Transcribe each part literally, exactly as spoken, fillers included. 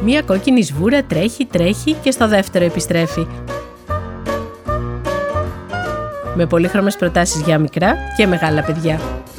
Μία κόκκινη σβούρα τρέχει, τρέχει και στο δεύτερο επιστρέφει. Με πολύχρωμες προτάσεις για μικρά και μεγάλα παιδιά.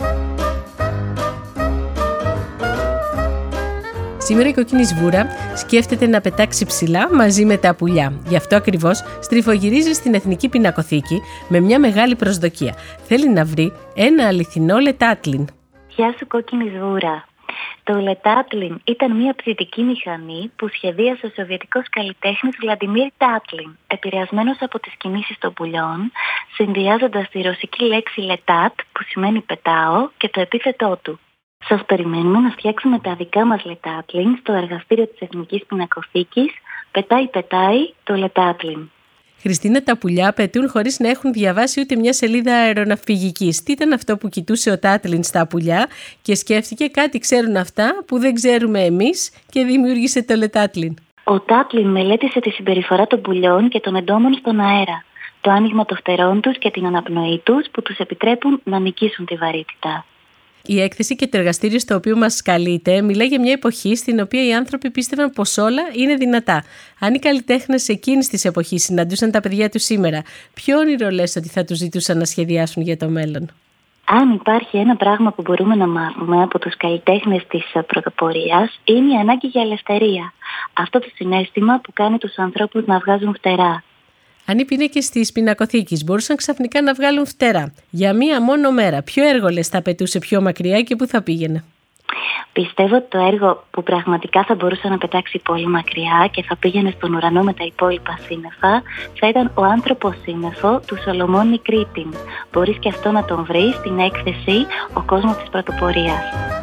Σήμερα η κόκκινη σβούρα σκέφτεται να πετάξει ψηλά μαζί με τα πουλιά. Γι' αυτό ακριβώς στριφογυρίζει στην Εθνική Πινακοθήκη με μια μεγάλη προσδοκία. Θέλει να βρει ένα αληθινό λετάτλιν. Γεια σου κόκκινη σβούρα. Το λετάτλιν ήταν μια ψητική μηχανή που σχεδίασε ο σοβιετικός καλλιτέχνης Βλαντιμίρ Τάτλιν, επηρεασμένος από τις κινήσεις των πουλιών, συνδυάζοντας τη ρωσική λέξη λετάτ, που σημαίνει πετάω, και το επίθετό του. Σας περιμένουμε να φτιάξουμε τα δικά μας λετάτλιν στο εργαστήριο της Εθνικής Πινακοθήκης. Πετάει, πετάει το λετάτλιν. Χριστίνα, τα πουλιά πετούν χωρίς να έχουν διαβάσει ούτε μια σελίδα αεροναυπηγικής. Τι ήταν αυτό που κοιτούσε ο Τάτλιν στα πουλιά και σκέφτηκε κάτι ξέρουν αυτά που δεν ξέρουμε εμείς και δημιούργησε το λετάτλιν. Ο Τάτλιν μελέτησε τη συμπεριφορά των πουλιών και των εντόμων στον αέρα, το άνοιγμα των φτερών τους και την αναπνοή τους που τους επιτρέπουν να νικήσουν τη βαρύτητα. Η έκθεση και το εργαστήριο στο οποίο μας καλείται μιλάει για μια εποχή στην οποία οι άνθρωποι πίστευαν πως όλα είναι δυνατά. Αν οι καλλιτέχνες εκείνης της εποχής συναντούσαν τα παιδιά τους σήμερα, ποιο όνειρο λες ότι θα τους ζητούσαν να σχεδιάσουν για το μέλλον? Αν υπάρχει ένα πράγμα που μπορούμε να μάθουμε από τους καλλιτέχνες της πρωτοπορίας, είναι η ανάγκη για ελευθερία. Αυτό το συναίσθημα που κάνει τους ανθρώπους να βγάζουν φτερά. Αν οι πίνακες της πινακοθήκης μπορούσαν ξαφνικά να βγάλουν φτερά για μία μόνο μέρα, ποιο έργο λες θα πετούσε πιο μακριά και πού θα πήγαινε? Πιστεύω ότι το έργο που πραγματικά θα μπορούσε να πετάξει πολύ μακριά και θα πήγαινε στον ουρανό με τα υπόλοιπα σύννεφα θα ήταν ο άνθρωπος σύννεφο του Σολομών Κρήτην. Μπορείς και αυτό να τον βρεις στην έκθεση «Ο κόσμος της πρωτοπορίας».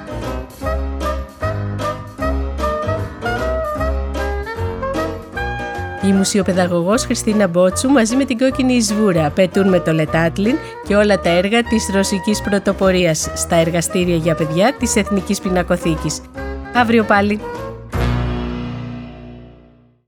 Η μουσιοπαιδαγωγός Χριστίνα Μπότσου μαζί με την κόκκινη σβούρα πετούν με το λετάτλιν και όλα τα έργα της ρωσικής πρωτοπορίας στα εργαστήρια για παιδιά της Εθνικής Πινακοθήκης. Αύριο πάλι.